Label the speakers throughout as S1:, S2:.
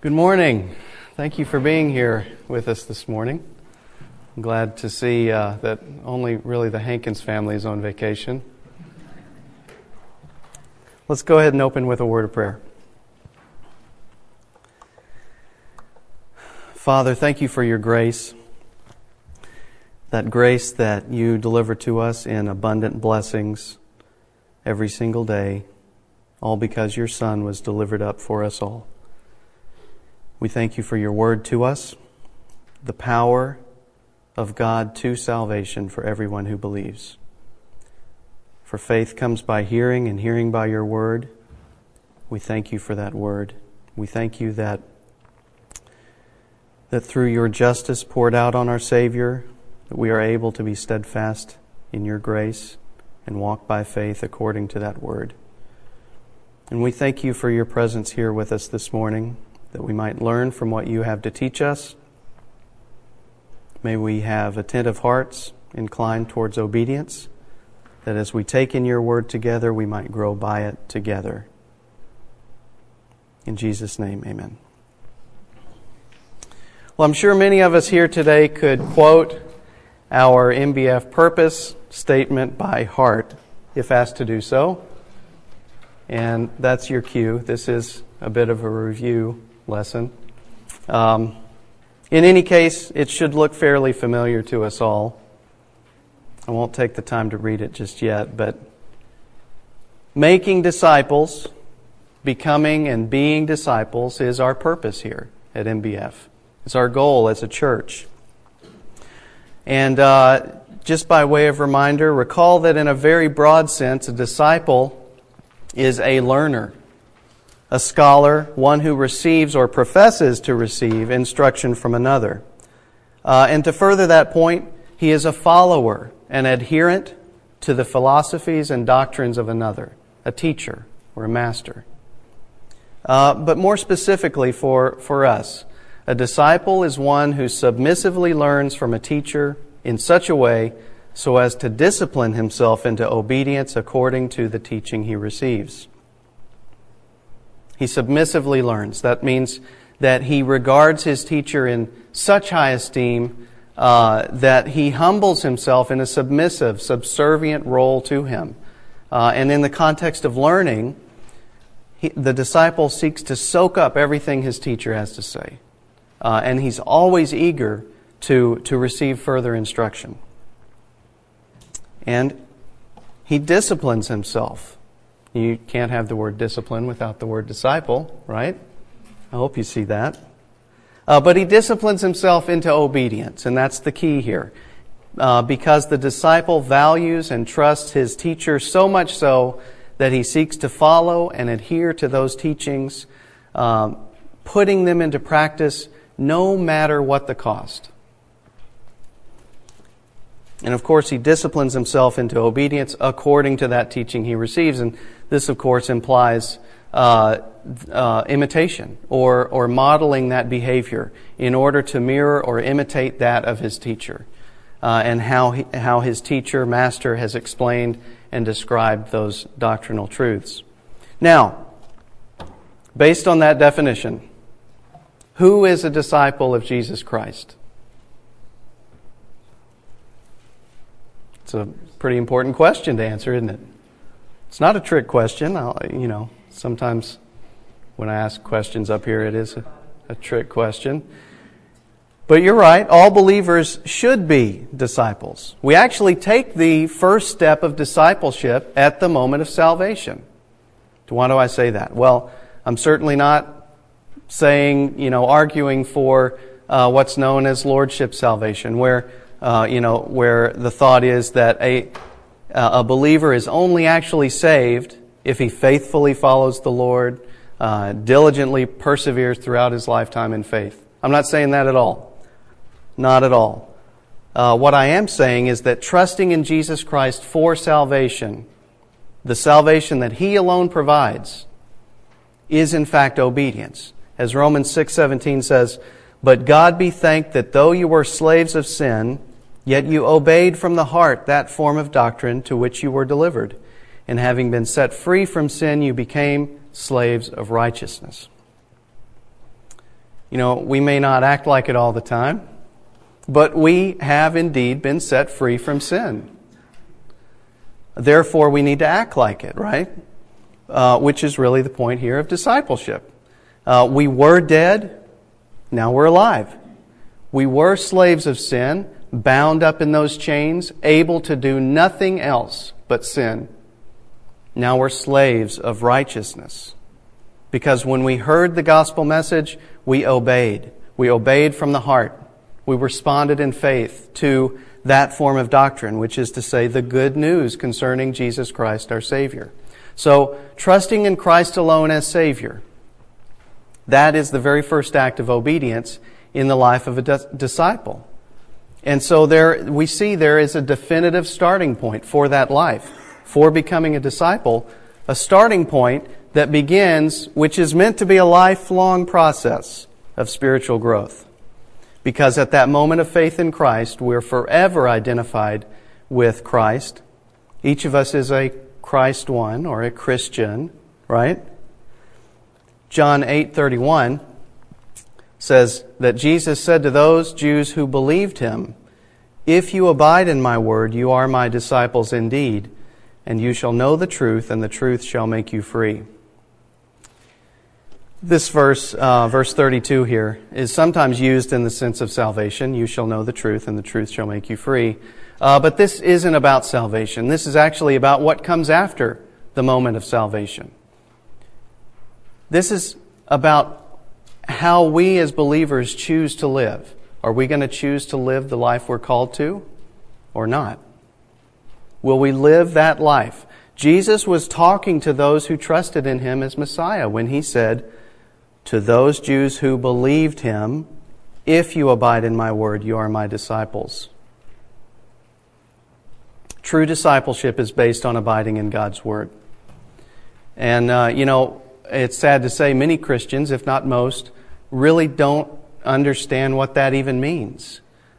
S1: Good morning. Thank you for being here with us this morning. I'm glad to see that only really the Hankins family is on vacation. Let's go ahead and open with a word of prayer. Father, thank you for your grace, that grace that you deliver to us in abundant blessings every single day, all because your Son was delivered up for us all. We thank you for your word to us, the power of God to salvation for everyone who believes. For faith comes by hearing, and hearing by your word. We thank you for that word. We thank you that through your justice poured out on our Savior, that we are able to be steadfast in your grace and walk by faith according to that word. And we thank you for your presence here with us this morning, that we might learn from what you have to teach us. May we have attentive hearts inclined towards obedience, that as we take in your word together, we might grow by it together. In Jesus' name, amen. Well, I'm sure many of us here today could quote our MBF purpose statement by heart, if asked to do so. And that's your cue. This is a bit of a review lesson. In any case, it should look fairly familiar to us all. I won't take the time to read it just yet, but making disciples, becoming and being disciples is our purpose here at MBF. It's our goal as a church. And just by way of reminder, recall that in a very broad sense, a disciple is a learner, a scholar, one who receives or professes to receive instruction from another. And to further that point, he is a follower, an adherent to the philosophies and doctrines of another, a teacher or a master. But more specifically for us, a disciple is one who submissively learns from a teacher in such a way so as to discipline himself into obedience according to the teaching he receives. He submissively learns. That means that he regards his teacher in such high esteem that he humbles himself in a submissive, subservient role to him. And in the context of learning, the disciple seeks to soak up everything his teacher has to say. And he's always eager to receive further instruction. And he disciplines himself. You can't have the word discipline without the word disciple, right? I hope you see that. But he disciplines himself into obedience, and that's the key here. Because the disciple values and trusts his teacher so much so that he seeks to follow and adhere to those teachings, putting them into practice no matter what the cost. And of course, he disciplines himself into obedience according to that teaching he receives. And this, of course, implies imitation or modeling that behavior in order to mirror or imitate that of his teacher. And how his teacher, master, has explained and described those doctrinal truths. Now, based on that definition, who is a disciple of Jesus Christ? It's a pretty important question to answer, isn't it? It's not a trick question. Sometimes when I ask questions up here, it is a trick question. But you're right, all believers should be disciples. We actually take the first step of discipleship at the moment of salvation. Why do I say that? Well, I'm certainly not saying, arguing for what's known as lordship salvation, where the thought is that a believer is only actually saved if he faithfully follows the Lord, diligently perseveres throughout his lifetime in faith. I'm not saying that at all. Not at all. What I am saying is that trusting in Jesus Christ for salvation, the salvation that He alone provides, is in fact obedience. As Romans 6:17 says, "But God be thanked that though you were slaves of sin, yet you obeyed from the heart that form of doctrine to which you were delivered. And having been set free from sin, you became slaves of righteousness." We may not act like it all the time, but we have indeed been set free from sin. Therefore, we need to act like it, right? Which is really the point here of discipleship. We were dead, now we're alive. We were slaves of sin, bound up in those chains, able to do nothing else but sin. Now we're slaves of righteousness. Because when we heard the gospel message, we obeyed. We obeyed from the heart. We responded in faith to that form of doctrine, which is to say the good news concerning Jesus Christ, our Savior. So, trusting in Christ alone as Savior, that is the very first act of obedience in the life of a disciple. And so we see there is a definitive starting point for that life, for becoming a disciple, a starting point that begins, which is meant to be a lifelong process of spiritual growth. Because at that moment of faith in Christ, we're forever identified with Christ. Each of us is a Christ one, or a Christian, right? John 8:31 says that Jesus said to those Jews who believed Him, "If you abide in my word, you are my disciples indeed, and you shall know the truth, and the truth shall make you free." This verse 32 here, is sometimes used in the sense of salvation. You shall know the truth, and the truth shall make you free. But this isn't about salvation. This is actually about what comes after the moment of salvation. This is about how we as believers choose to live. Are we going to choose to live the life we're called to or not? Will we live that life? Jesus was talking to those who trusted in Him as Messiah when He said, "To those Jews who believed Him, if you abide in my word, you are my disciples." True discipleship is based on abiding in God's word. And, it's sad to say many Christians, if not most, really don't understand what that even means.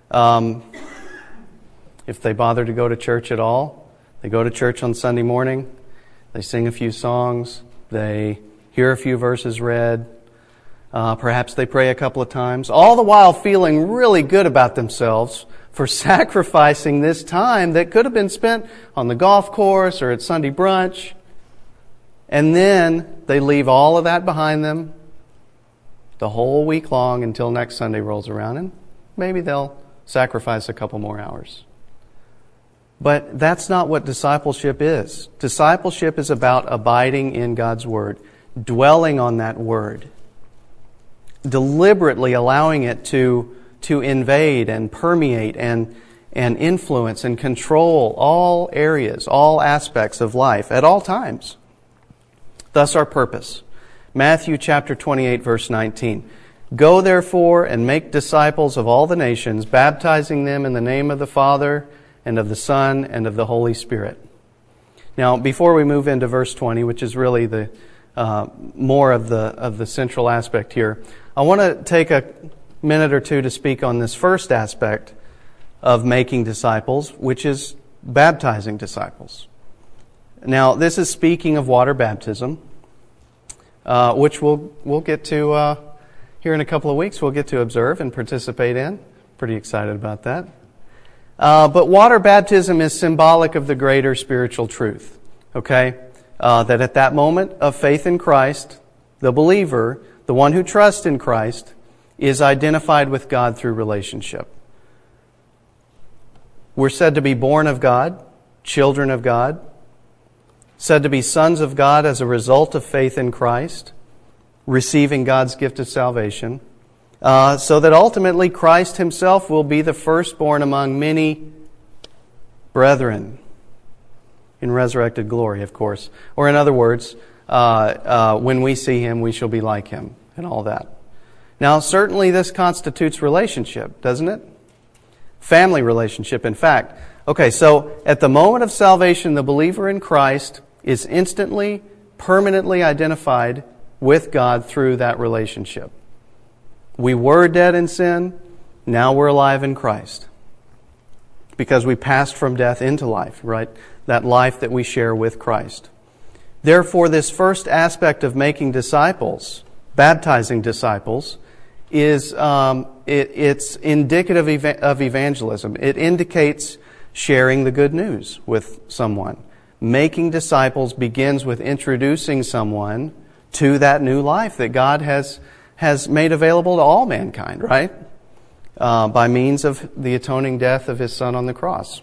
S1: If they bother to go to church at all, they go to church on Sunday morning, they sing a few songs, they hear a few verses read, perhaps they pray a couple of times, all the while feeling really good about themselves for sacrificing this time that could have been spent on the golf course or at Sunday brunch. And then they leave all of that behind them the whole week long until next Sunday rolls around, and maybe they'll sacrifice a couple more hours. But that's not what discipleship is. Discipleship is about abiding in God's word, dwelling on that word, deliberately allowing it to invade and permeate and influence and control all areas, all aspects of life at all times. Thus our purpose. Matthew chapter 28, verse 19. "Go therefore and make disciples of all the nations, baptizing them in the name of the Father and of the Son and of the Holy Spirit." Now, before we move into verse 20, which is really the more of the central aspect here, I want to take a minute or two to speak on this first aspect of making disciples, which is baptizing disciples. Now, this is speaking of water baptism, which we'll get to here in a couple of weeks. We'll get to observe and participate in. Pretty excited about that. But water baptism is symbolic of the greater spiritual truth. Okay, that at that moment of faith in Christ, the believer, the one who trusts in Christ, is identified with God through relationship. We're said to be born of God, children of God, said to be sons of God as a result of faith in Christ, receiving God's gift of salvation, so that ultimately Christ Himself will be the firstborn among many brethren in resurrected glory, of course. Or in other words, when we see Him, we shall be like Him, and all that. Now, certainly this constitutes relationship, doesn't it? Family relationship, in fact. Okay, so at the moment of salvation, the believer in Christ is instantly, permanently identified with God through that relationship. We were dead in sin, now we're alive in Christ. Because we passed from death into life, right? That life that we share with Christ. Therefore, this first aspect of making disciples, baptizing disciples, is it's indicative of evangelism. It indicates sharing the good news with someone. Making disciples begins with introducing someone to that new life that God has made available to all mankind, right? By means of the atoning death of His Son on the cross.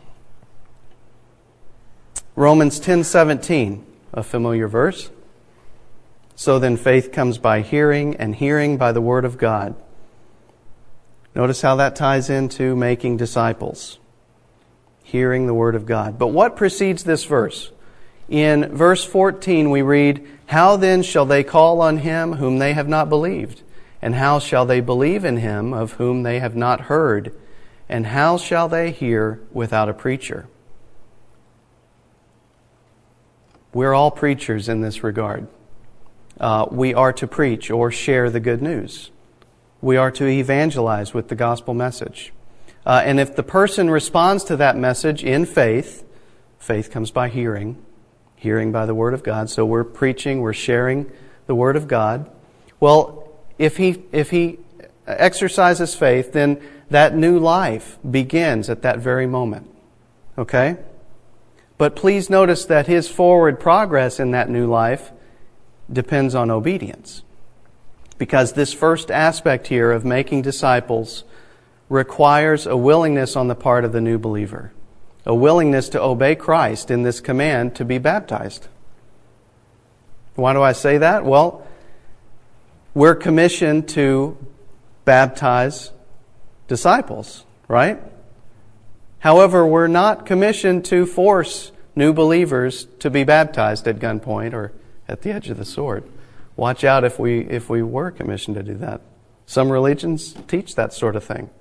S1: Romans 10:17, a familiar verse. So then faith comes by hearing, and hearing by the Word of God. Notice how that ties into making disciples. Hearing the Word of God. But what precedes this verse? In verse 14 we read, "How then shall they call on Him whom they have not believed? And how shall they believe in Him of whom they have not heard? And how shall they hear without a preacher?" We're all preachers in this regard. We are to preach or share the good news. We are to evangelize with the gospel message. And if the person responds to that message in faith, faith comes by hearing, hearing by the Word of God. So we're preaching, we're sharing the Word of God. Well, if he exercises faith, then that new life begins at that very moment. Okay? But please notice that his forward progress in that new life depends on obedience. Because this first aspect here of making disciples requires a willingness on the part of the new believer. A willingness to obey Christ in this command to be baptized. Why do I say that? Well, we're commissioned to baptize disciples, right? However, we're not commissioned to force new believers to be baptized at gunpoint or at the edge of the sword. Watch out if we were commissioned to do that. Some religions teach that sort of thing.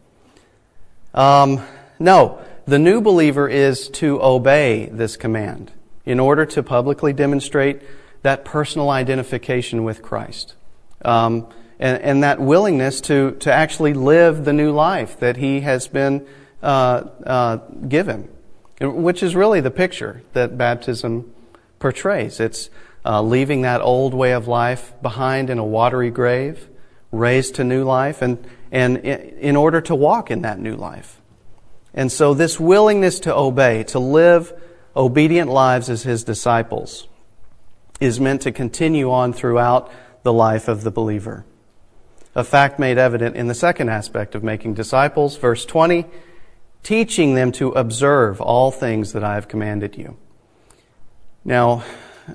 S1: No, the new believer is to obey this command in order to publicly demonstrate that personal identification with Christ. And that willingness to actually live the new life that He has been given, which is really the picture that baptism portrays. It's leaving that old way of life behind in a watery grave, raised to new life, and in order to walk in that new life. And so this willingness to obey, to live obedient lives as His disciples, is meant to continue on throughout the life of the believer. A fact made evident in the second aspect of making disciples, verse 20, teaching them to observe all things that I have commanded you. Now,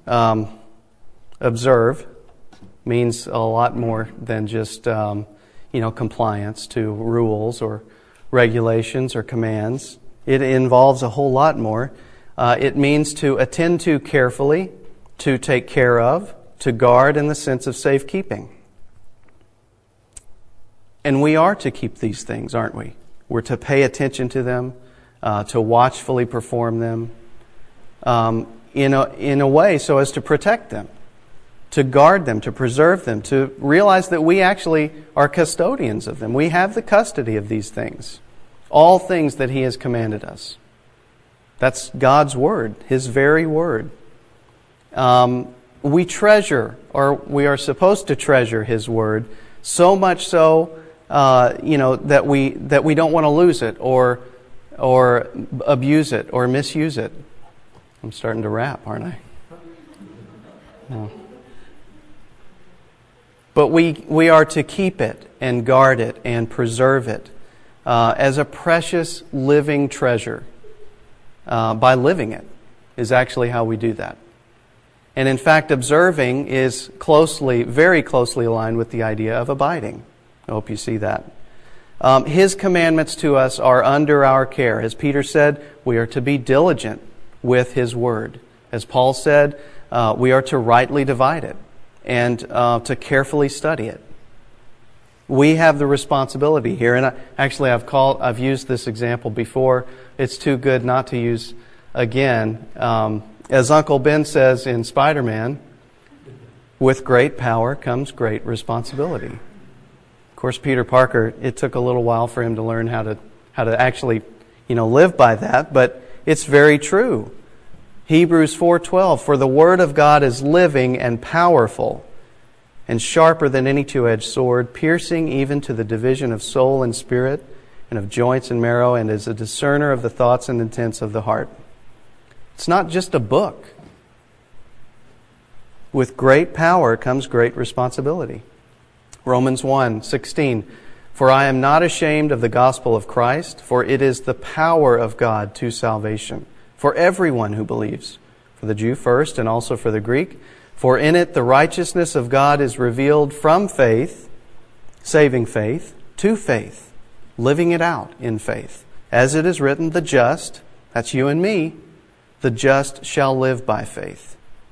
S1: observe means a lot more than just, compliance to rules or regulations or commands. It involves a whole lot more. It means to attend to carefully, to take care of, to guard in the sense of safekeeping. And we are to keep these things, aren't we? We're to pay attention to them, to watchfully perform them, in a way so as to protect them, to guard them, to preserve them, to realize that we actually are custodians of them. We have the custody of these things, all things that He has commanded us. That's God's Word, His very Word. We treasure, or we are supposed to treasure His Word, so much so, that we don't want to lose it, or abuse it, or misuse it. I'm starting to rap, aren't I? No. But we are to keep it and guard it and preserve it as a precious living treasure. By living it is actually how we do that. And in fact, observing is very closely aligned with the idea of abiding. I hope you see that. His commandments to us are under our care. As Peter said, we are to be diligent with His Word. As Paul said, we are to rightly divide it and to carefully study it. We have the responsibility here, and I've used this example before. It's too good not to use again. As Uncle Ben says in Spider-Man, with great power comes great responsibility. Of course, Peter Parker, it took a little while for him to learn how to actually, live by that, but it's very true. Hebrews 4:12, for the Word of God is living and powerful, and sharper than any two-edged sword, piercing even to the division of soul and spirit, and of joints and marrow, and is a discerner of the thoughts and intents of the heart. It's not just a book. With great power comes great responsibility. Romans 1:16, for I am not ashamed of the gospel of Christ, for it is the power of God to salvation, for everyone who believes, for the Jew first and also for the Greek. For in it the righteousness of God is revealed from faith, saving faith, to faith, living it out in faith. As it is written, the just, that's you and me, the just shall live by faith.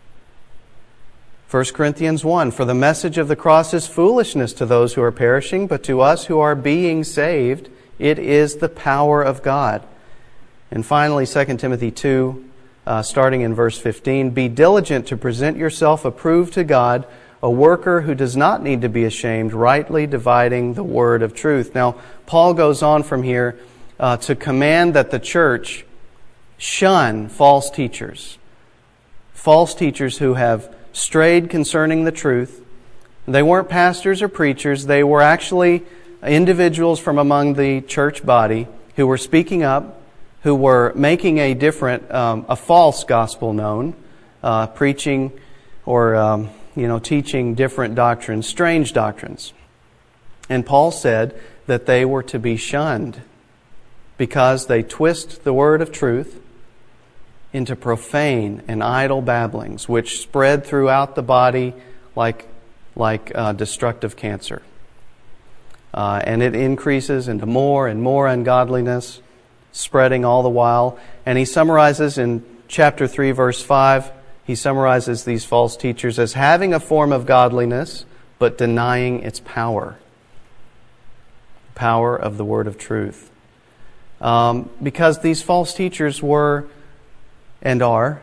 S1: 1 Corinthians 1, for the message of the cross is foolishness to those who are perishing, but to us who are being saved, it is the power of God. And finally, 2 Timothy 2, starting in verse 15, be diligent to present yourself approved to God, a worker who does not need to be ashamed, rightly dividing the word of truth. Now, Paul goes on from here to command that the church shun false teachers who have strayed concerning the truth. They weren't pastors or preachers. They were actually individuals from among the church body who were speaking up, who were making a false gospel known, preaching or teaching different doctrines, strange doctrines. And Paul said that they were to be shunned because they twist the word of truth into profane and idle babblings, which spread throughout the body like destructive cancer. And it increases into more and more ungodliness, spreading all the while. And he summarizes in chapter 3, verse 5, he summarizes these false teachers as having a form of godliness, but denying its power. Power of the word of truth. Because these false teachers were and are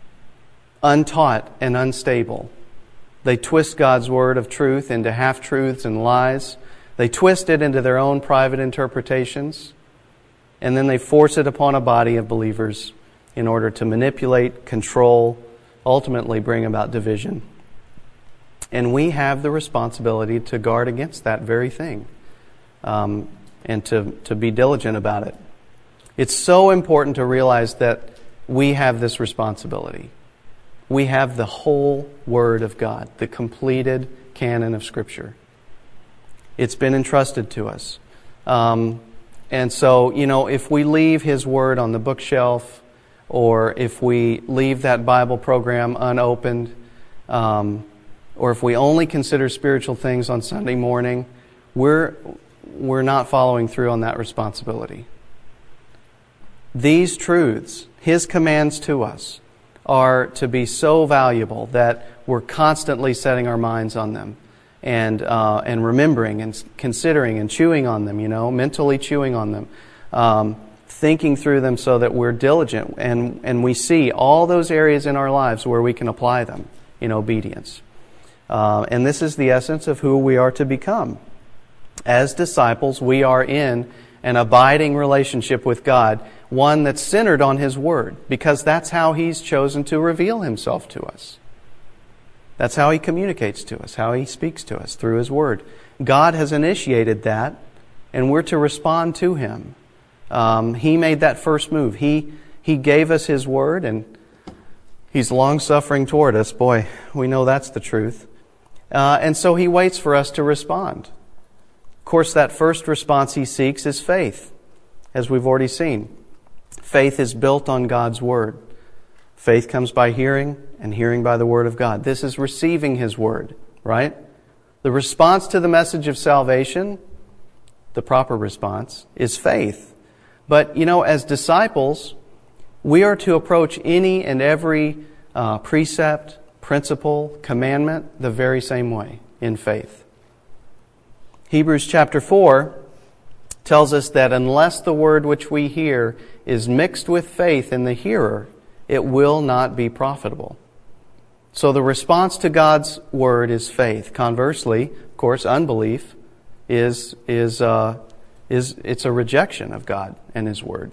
S1: untaught and unstable. They twist God's word of truth into half-truths and lies. They twist it into their own private interpretations. And then they force it upon a body of believers in order to manipulate, control, ultimately bring about division. And we have the responsibility to guard against that very thing and to be diligent about it. It's so important to realize that we have this responsibility. We have the whole Word of God, the completed canon of Scripture. It's been entrusted to us. And so, if we leave His Word on the bookshelf, or if we leave that Bible program unopened, or if we only consider spiritual things on Sunday morning, we're not following through on that responsibility. These truths, His commands to us, are to be so valuable that we're constantly setting our minds on them and remembering and considering and chewing on them, mentally chewing on them, thinking through them so that we're diligent and we see all those areas in our lives where we can apply them in obedience. And this is the essence of who we are to become. As disciples, we are in an abiding relationship with God, one that's centered on His Word, because that's how He's chosen to reveal Himself to us. That's how He communicates to us, how He speaks to us, through His Word. God has initiated that, and we're to respond to Him. He made that first move. He gave us His Word, and He's long-suffering toward us. Boy, we know that's the truth. And so He waits for us to respond. Of course, that first response He seeks is faith, as we've already seen. Faith is built on God's Word. Faith comes by hearing, and hearing by the Word of God. This is receiving His Word, right? The response to the message of salvation, the proper response, is faith. But, as disciples, we are to approach any and every precept, principle, commandment the very same way, in faith. Hebrews chapter 4 tells us that unless the word which we hear is mixed with faith in the hearer, it will not be profitable. So the response to God's word is faith. Conversely, of course, unbelief is a rejection of God and His word.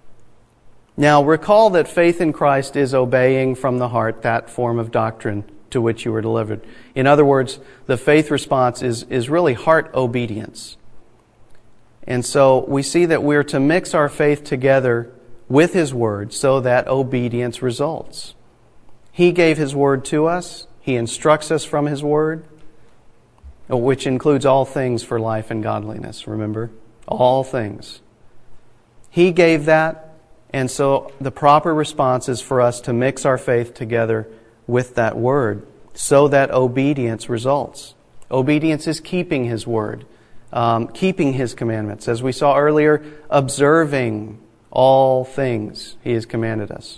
S1: Now, recall that faith in Christ is obeying from the heart that form of doctrine to which you were delivered. In other words, the faith response is really heart obedience. And so we see that we're to mix our faith together with His Word so that obedience results. He gave His Word to us. He instructs us from His Word, which includes all things for life and godliness, remember? All things. He gave that, and so the proper response is for us to mix our faith together with that Word so that obedience results. Obedience is keeping His Word, keeping His commandments. As we saw earlier, observing all things He has commanded us.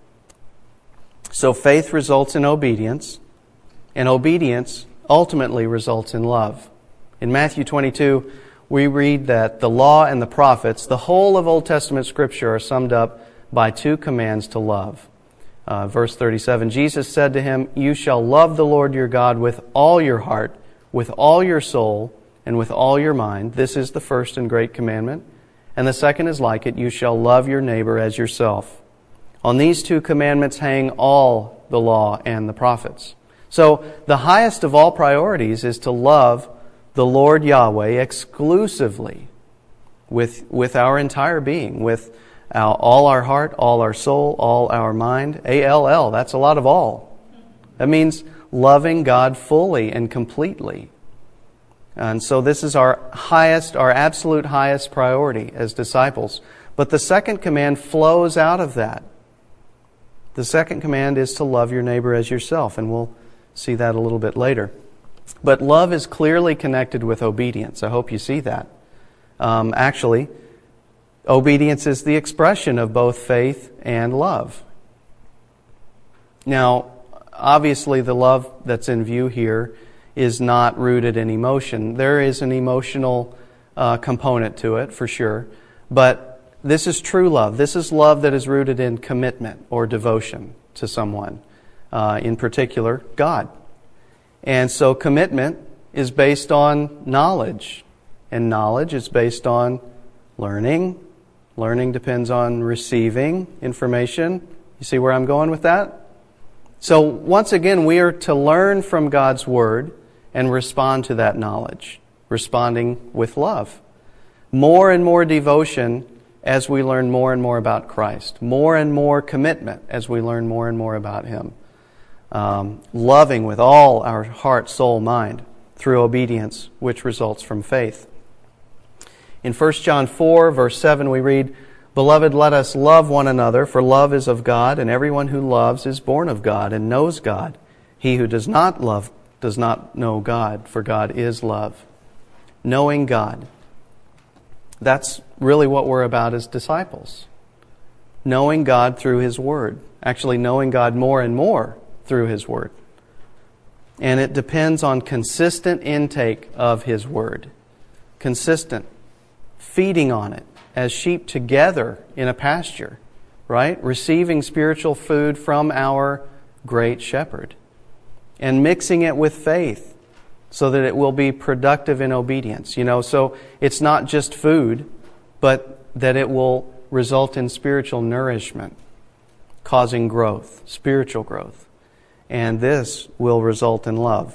S1: So faith results in obedience, and obedience ultimately results in love. In Matthew 22, we read that the law and the prophets, the whole of Old Testament Scripture, are summed up by two commands to love. Verse 37, Jesus said to him, "You shall love the Lord your God with all your heart, with all your soul, and with all your mind. This is the first and great commandment. And the second is like it, you shall love your neighbor as yourself. On these two commandments hang all the law and the prophets." So the highest of all priorities is to love the Lord Yahweh exclusively with our entire being, with all our heart, all our soul, all our mind. A-L-L, that's a lot of all. That means loving God fully and completely. And so this is our absolute highest priority as disciples. But the second command flows out of that. The second command is to love your neighbor as yourself, and we'll see that a little bit later. But love is clearly connected with obedience. I hope you see that. Actually, obedience is the expression of both faith and love. Now, obviously the love that's in view here is not rooted in emotion. There is an emotional component to it, for sure. But this is true love. This is love that is rooted in commitment or devotion to someone, in particular, God. And so commitment is based on knowledge, and knowledge is based on learning. Learning depends on receiving information. You see where I'm going with that? So once again, we are to learn from God's Word and respond to that knowledge, responding with love. More and more devotion as we learn more and more about Christ. More and more commitment as we learn more and more about Him. Loving with all our heart, soul, mind through obedience, which results from faith. In 1 John 4, verse 7, we read, "Beloved, let us love one another, for love is of God, and everyone who loves is born of God and knows God. He who does not love does not know God, for God is love." Knowing God. That's really what we're about as disciples. Knowing God through His Word. Actually, knowing God more and more through His Word. And it depends on consistent intake of His Word. Consistent. Feeding on it as sheep together in a pasture, right? Receiving spiritual food from our great shepherd. And mixing it with faith so that it will be productive in obedience. So it's not just food, but that it will result in spiritual nourishment, causing growth, spiritual growth. And this will result in love.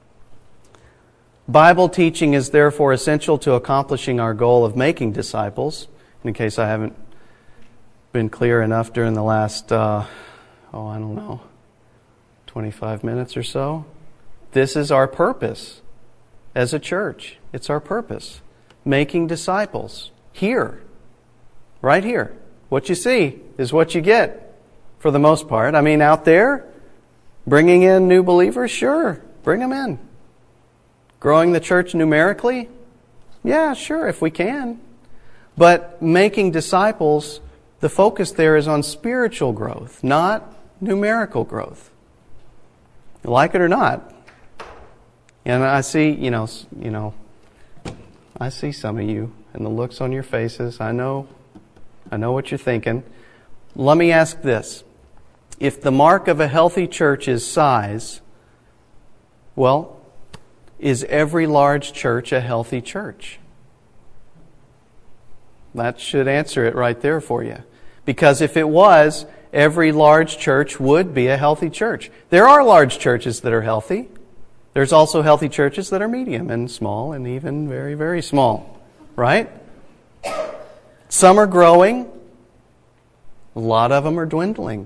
S1: Bible teaching is therefore essential to accomplishing our goal of making disciples. In case I haven't been clear enough during the last, 25 minutes or so. This is our purpose as a church. It's our purpose. Making disciples. Here. Right here. What you see is what you get, for the most part. I mean, out there, bringing in new believers, sure, bring them in. Growing the church numerically? Yeah, sure, if we can. But making disciples, the focus there is on spiritual growth, not numerical growth. Like it or not. And I see, I see some of you and the looks on your faces. I know what you're thinking. Let me ask this. If the mark of a healthy church is size, well, is every large church a healthy church? That should answer it right there for you. Because if it was, every large church would be a healthy church. There are large churches that are healthy. There's also healthy churches that are medium and small and even very, very small. Right? Some are growing. A lot of them are dwindling.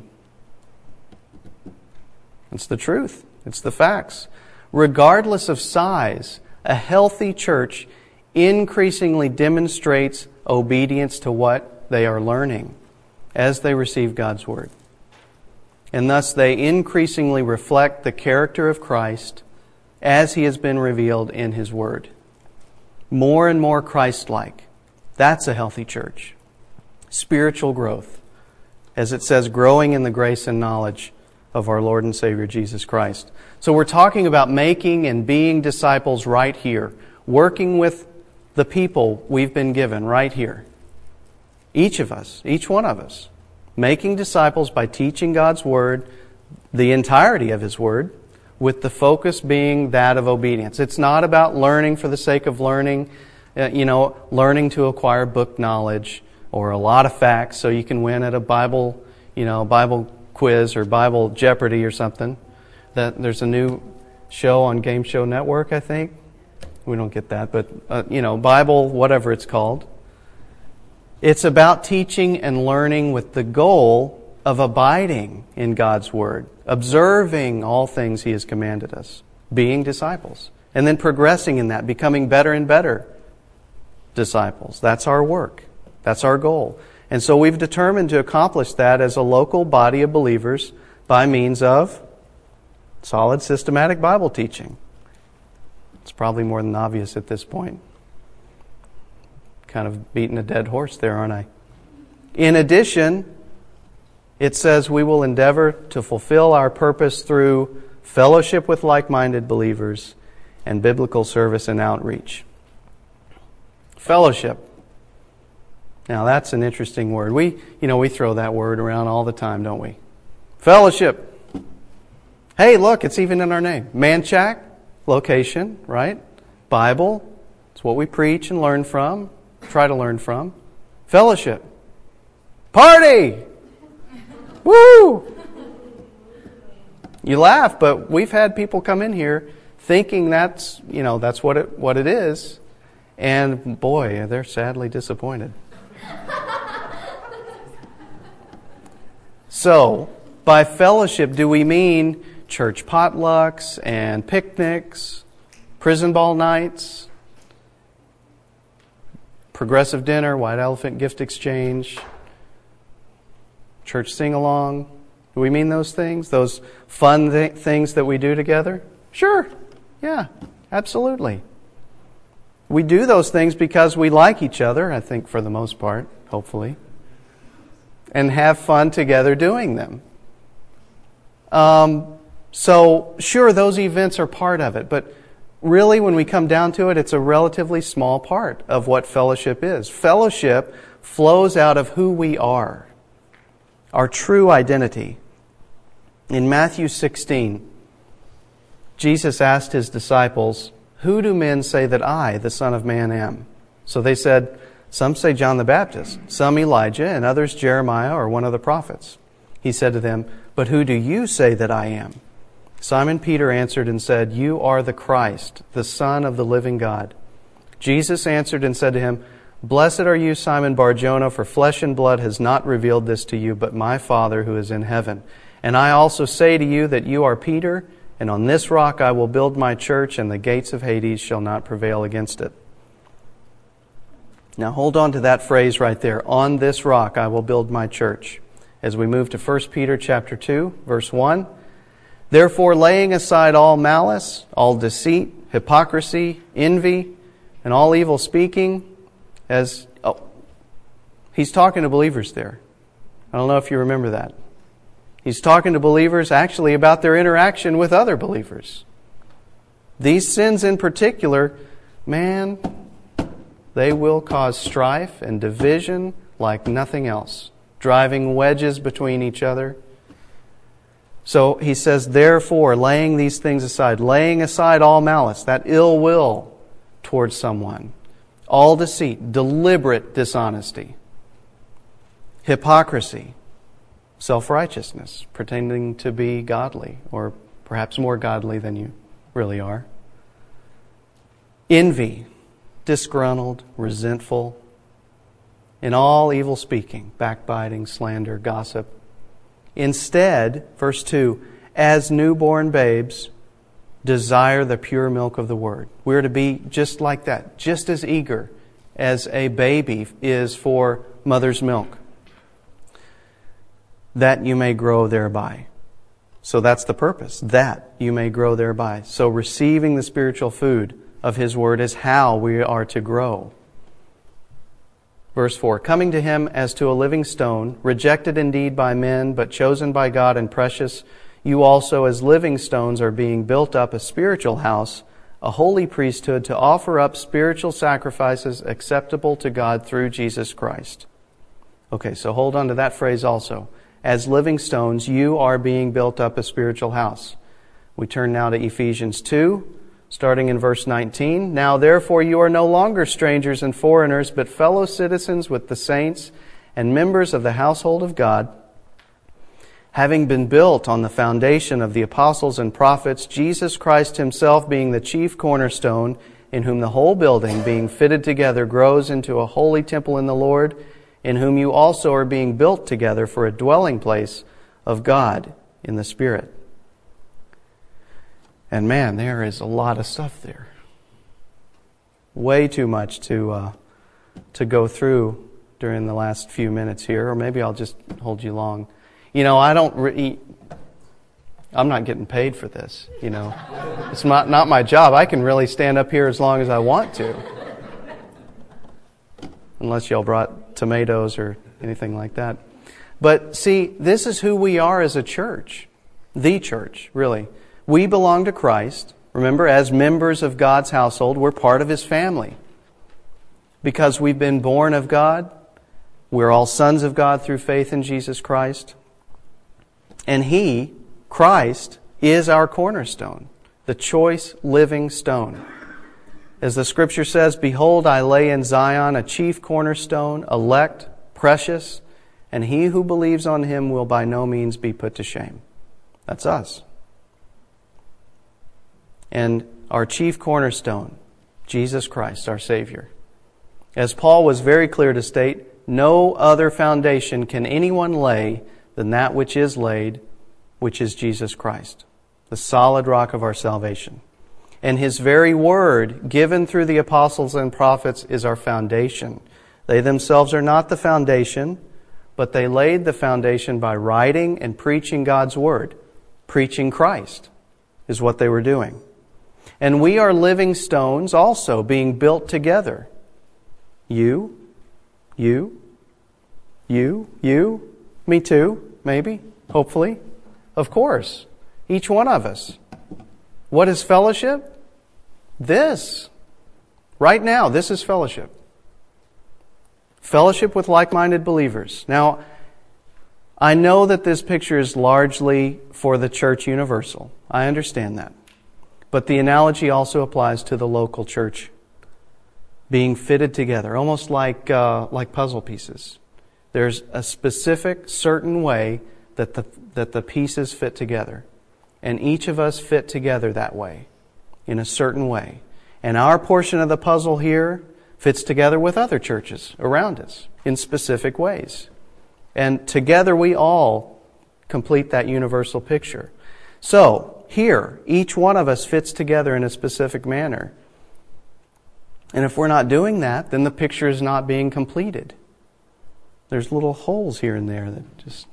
S1: It's the truth. It's the facts. Regardless of size, a healthy church increasingly demonstrates obedience to what they are learning as they receive God's Word. And thus they increasingly reflect the character of Christ as He has been revealed in His Word. More and more Christ-like. That's a healthy church. Spiritual growth. As it says, growing in the grace and knowledge of our Lord and Savior Jesus Christ. So we're talking about making and being disciples right here. Working with the people we've been given right here. Each of us, each one of us. Making disciples by teaching God's Word, the entirety of His Word, with the focus being that of obedience. It's not about learning for the sake of learning, learning to acquire book knowledge or a lot of facts so you can win at a Bible quiz or Bible Jeopardy or something. There's a new show on Game Show Network, I think. We don't get that, but Bible, whatever it's called. It's about teaching and learning with the goal of abiding in God's Word, observing all things He has commanded us, being disciples, and then progressing in that, becoming better and better disciples. That's our work. That's our goal. And so we've determined to accomplish that as a local body of believers by means of solid, systematic Bible teaching. It's probably more than obvious at this point. Kind of beating a dead horse there, aren't I? In addition, it says we will endeavor to fulfill our purpose through fellowship with like-minded believers and biblical service and outreach. Fellowship. Now that's an interesting word. We throw that word around all the time, don't we? Fellowship. Hey, look, it's even in our name. Manchac, location, right? Bible, it's what we preach and learn from, try to learn from. Fellowship. Party! Woo! You laugh, but we've had people come in here thinking that's what it is, and boy, they're sadly disappointed. So, by fellowship, do we mean church potlucks and picnics, prison ball nights, progressive dinner, white elephant gift exchange, church sing-along? Do we mean those things? Those fun things that we do together? Sure. Yeah, absolutely. We do those things because we like each other, I think for the most part, hopefully, and have fun together doing them. So, sure, those events are part of it, but really when we come down to it, it's a relatively small part of what fellowship is. Fellowship flows out of who we are, our true identity. In Matthew 16, Jesus asked His disciples, "Who do men say that I, the Son of Man, am?" So they said, "Some say John the Baptist, some Elijah, and others Jeremiah or one of the prophets." He said to them, "But who do you say that I am?" Simon Peter answered and said, "You are the Christ, the Son of the living God." Jesus answered and said to him, "Blessed are you, Simon Bar-Jonah, for flesh and blood has not revealed this to you, but my Father who is in heaven. And I also say to you that you are Peter, and on this rock I will build my church, and the gates of Hades shall not prevail against it." Now hold on to that phrase right there. On this rock I will build my church. As we move to 1 Peter chapter 2, verse 1. "Therefore, laying aside all malice, all deceit, hypocrisy, envy, and all evil speaking," he's talking to believers there. I don't know if you remember that. He's talking to believers actually about their interaction with other believers. These sins in particular, man, they will cause strife and division like nothing else, driving wedges between each other. So he says, therefore, laying these things aside, laying aside all malice, that ill will towards someone, all deceit, deliberate dishonesty, hypocrisy, self-righteousness, pretending to be godly, or perhaps more godly than you really are. Envy, disgruntled, resentful, in all evil speaking, backbiting, slander, gossip. Instead, verse 2, as newborn babes, desire the pure milk of the Word. We're to be just like that, just as eager as a baby is for mother's milk, that you may grow thereby. So that's the purpose, that you may grow thereby. So receiving the spiritual food of His Word is how we are to grow. Verse 4, coming to Him as to a living stone, rejected indeed by men, but chosen by God and precious, you also as living stones are being built up a spiritual house, a holy priesthood, to offer up spiritual sacrifices acceptable to God through Jesus Christ. Okay, so hold on to that phrase also. As living stones, you are being built up a spiritual house. We turn now to Ephesians 2, starting in verse 19. Now therefore you are no longer strangers and foreigners, but fellow citizens with the saints and members of the household of God, having been built on the foundation of the apostles and prophets, Jesus Christ Himself being the chief cornerstone, in whom the whole building, being fitted together, grows into a holy temple in the Lord, in whom you also are being built together for a dwelling place of God in the Spirit. And man, there is a lot of stuff there. Way too much to go through during the last few minutes here, or maybe I'll just hold you long. You know, I'm not getting paid for this, you know. It's not my job. I can really stand up here as long as I want to. Unless y'all brought tomatoes or anything like that. But see, this is who we are as a church. The church, really. We belong to Christ. Remember, as members of God's household, we're part of His family. Because we've been born of God, we're all sons of God through faith in Jesus Christ. And He, Christ, is our cornerstone, the choice living stone. As the Scripture says, behold, I lay in Zion a chief cornerstone, elect, precious, and he who believes on Him will by no means be put to shame. That's us. And our chief cornerstone, Jesus Christ, our Savior. As Paul was very clear to state, no other foundation can anyone lay than that which is laid, which is Jesus Christ, the solid rock of our salvation. And His very word, given through the apostles and prophets, is our foundation. They themselves are not the foundation, but they laid the foundation by writing and preaching God's word. Preaching Christ is what they were doing. And we are living stones also being built together. You, me too, maybe, hopefully, of course, each one of us. What is fellowship? This. Right now, this is fellowship. Fellowship with like-minded believers. Now, I know that this picture is largely for the church universal. I understand that. But the analogy also applies to the local church being fitted together, almost like puzzle pieces. There's a specific, certain way that the pieces fit together. And each of us fit together that way, in a certain way. And our portion of the puzzle here fits together with other churches around us in specific ways. And together we all complete that universal picture. So, here, each one of us fits together in a specific manner. And if we're not doing that, then the picture is not being completed. There's little holes here and there that just...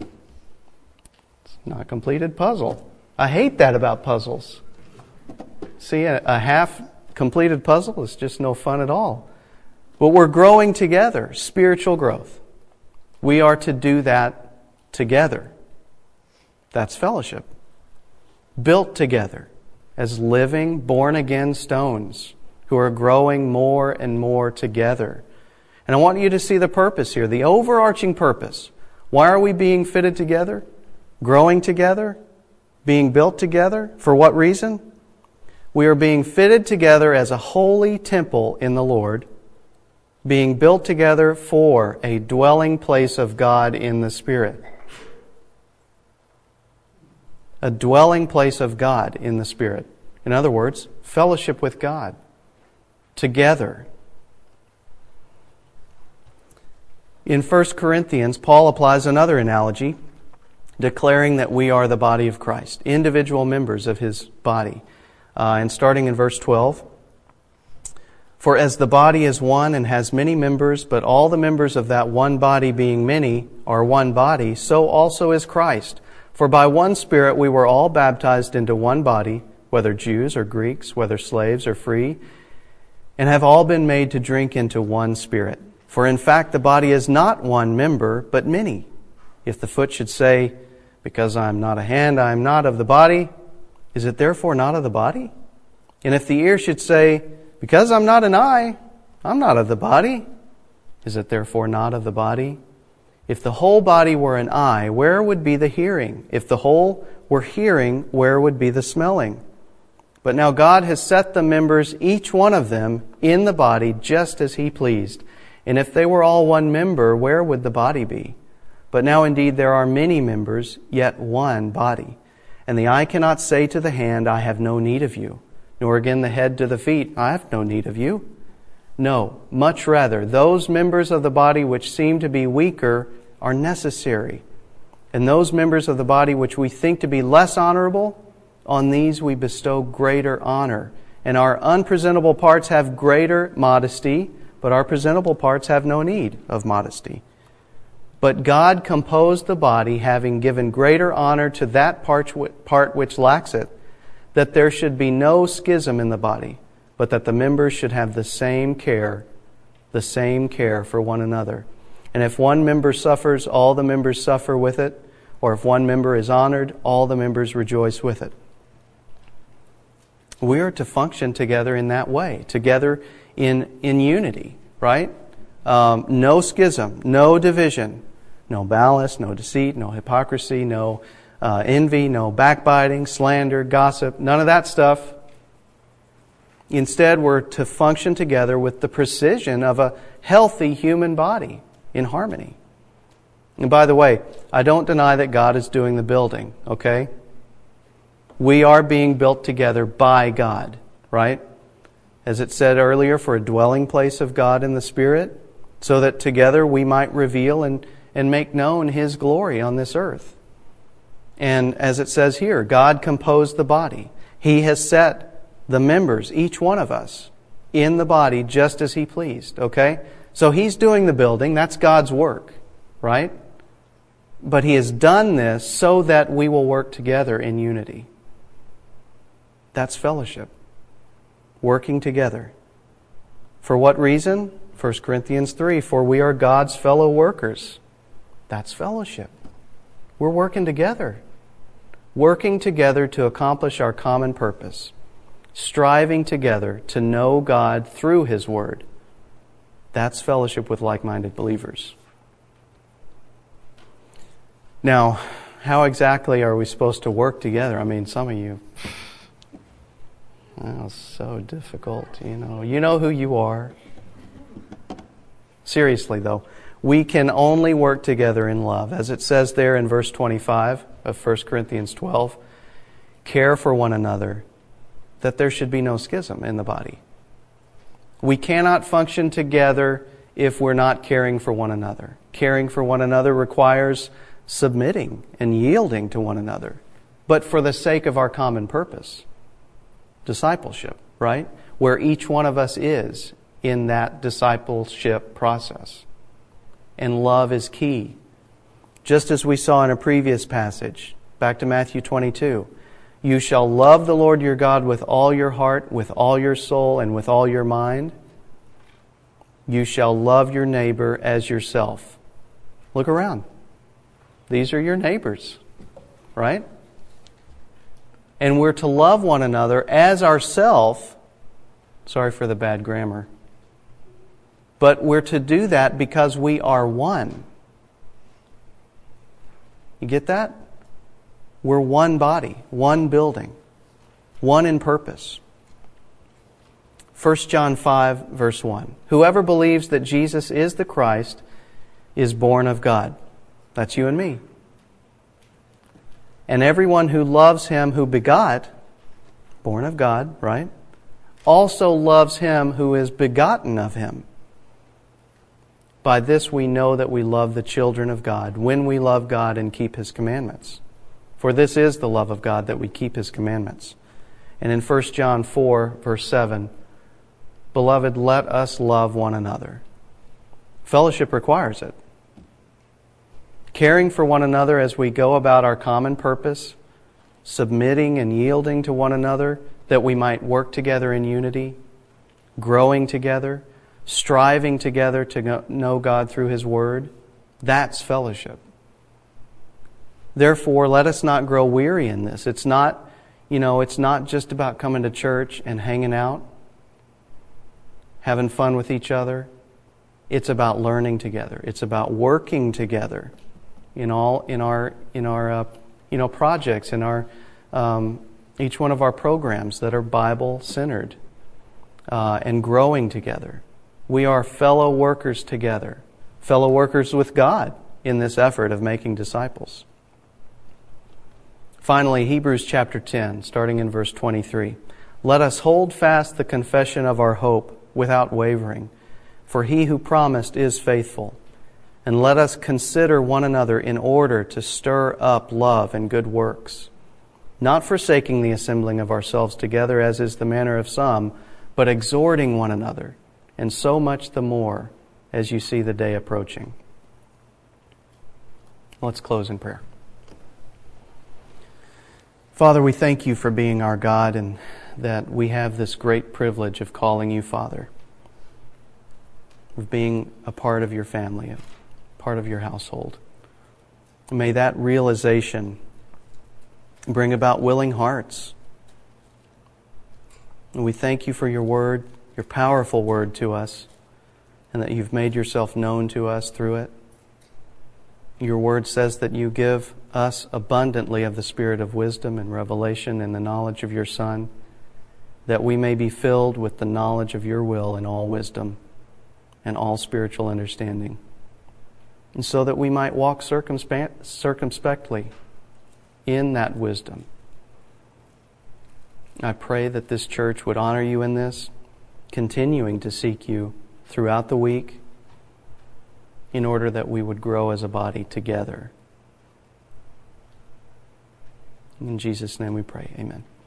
S1: it's not a completed puzzle. I hate that about puzzles. See, a half-completed puzzle is just no fun at all. But we're growing together, spiritual growth. We are to do that together. That's fellowship. Built together as living, born-again stones who are growing more and more together. And I want you to see the purpose here, the overarching purpose. Why are we being fitted together? Growing together? Being built together? For what reason? We are being fitted together as a holy temple in the Lord, being built together for a dwelling place of God in the Spirit. a dwelling place of God in the Spirit. In other words, fellowship with God together. In 1 Corinthians, Paul applies another analogy, declaring that we are the body of Christ, individual members of His body. And starting in verse 12, "For as the body is one and has many members, but all the members of that one body being many are one body, so also is Christ. For by one Spirit we were all baptized into one body, whether Jews or Greeks, whether slaves or free, and have all been made to drink into one Spirit. For in fact the body is not one member, but many. If the foot should say, 'Because I am not a hand, I am not of the body,' is it therefore not of the body? And if the ear should say, 'Because I'm not an eye, I'm not of the body,' is it therefore not of the body? If the whole body were an eye, where would be the hearing? If the whole were hearing, where would be the smelling? But now God has set the members, each one of them, in the body just as He pleased. And if they were all one member, where would the body be? But now indeed there are many members, yet one body. And the eye cannot say to the hand, 'I have no need of you,' nor again the head to the feet, 'I have no need of you.' No, much rather, those members of the body which seem to be weaker are necessary. And those members of the body which we think to be less honorable, on these we bestow greater honor. And our unpresentable parts have greater modesty, but our presentable parts have no need of modesty. But God composed the body, having given greater honor to that part which lacks it, that there should be no schism in the body, but that the members should have the same care for one another. And if one member suffers, all the members suffer with it, or if one member is honored, all the members rejoice with it." We are to function together in that way, together in unity, right? No schism, no division, no malice, no deceit, no hypocrisy, no envy, no backbiting, slander, gossip, none of that stuff. Instead, we're to function together with the precision of a healthy human body in harmony. And by the way, I don't deny that God is doing the building, okay? We are being built together by God, right? As it said earlier, for a dwelling place of God in the Spirit, so that together we might reveal and make known His glory on this earth. And as it says here, God composed the body. He has set the members, each one of us, in the body just as He pleased, okay? So He's doing the building. That's God's work, right? But He has done this so that we will work together in unity. That's fellowship. Working together. For what reason? 1 Corinthians 3, "For we are God's fellow workers." That's fellowship. We're working together. Working together to accomplish our common purpose. Striving together to know God through His Word. That's fellowship with like-minded believers. Now, how exactly are we supposed to work together? I mean, some of you, it's so difficult, you know who you are. Seriously though, we can only work together in love. As it says there in verse 25 of 1 Corinthians 12, care for one another, that there should be no schism in the body. We cannot function together if we're not caring for one another. Caring for one another requires submitting and yielding to one another, but for the sake of our common purpose. Discipleship, right? Where each one of us is in that discipleship process. And love is key. Just as we saw in a previous passage, back to Matthew 22, "You shall love the Lord your God with all your heart, with all your soul, and with all your mind. You shall love your neighbor as yourself." Look around. These are your neighbors, right? And we're to love one another as ourself. Sorry for the bad grammar. But we're to do that because we are one. You get that? We're one body, one building, one in purpose. 1 John 5, verse 1. "Whoever believes that Jesus is the Christ is born of God." That's you and me. And everyone who loves him who begot, born of God, right, also loves him who is begotten of him. By this we know that we love the children of God, when we love God and keep his commandments. For this is the love of God, that we keep his commandments. And in 1 John 4, verse 7, Beloved, let us love one another. Fellowship requires it. Caring for one another as we go about our common purpose, submitting and yielding to one another that we might work together in unity, growing together, striving together to know God through his word. That's fellowship. Therefore, let us not grow weary in this. It's not just about coming to church and hanging out, having fun with each other. It's about learning together. It's about working together in our projects, in our each one of our programs that are Bible centered, and growing together. We are fellow workers together, fellow workers with God in this effort of making disciples. Finally, Hebrews chapter 10, starting in verse 23. Let us hold fast the confession of our hope without wavering, for he who promised is faithful. And let us consider one another in order to stir up love and good works, not forsaking the assembling of ourselves together, as is the manner of some, but exhorting one another, and so much the more as you see the day approaching. Let's close in prayer. Father, we thank you for being our God, and that we have this great privilege of calling you Father, of being a part of your family, a part of your household. May that realization bring about willing hearts. And we thank you for your word, your powerful word to us, and that you've made yourself known to us through it. Your word says that you give us abundantly of the spirit of wisdom and revelation and the knowledge of your Son, that we may be filled with the knowledge of your will in all wisdom and all spiritual understanding, and so that we might walk circumspectly in that wisdom. I pray that this church would honor you in this, continuing to seek you throughout the week, in order that we would grow as a body together. In Jesus' name we pray. Amen.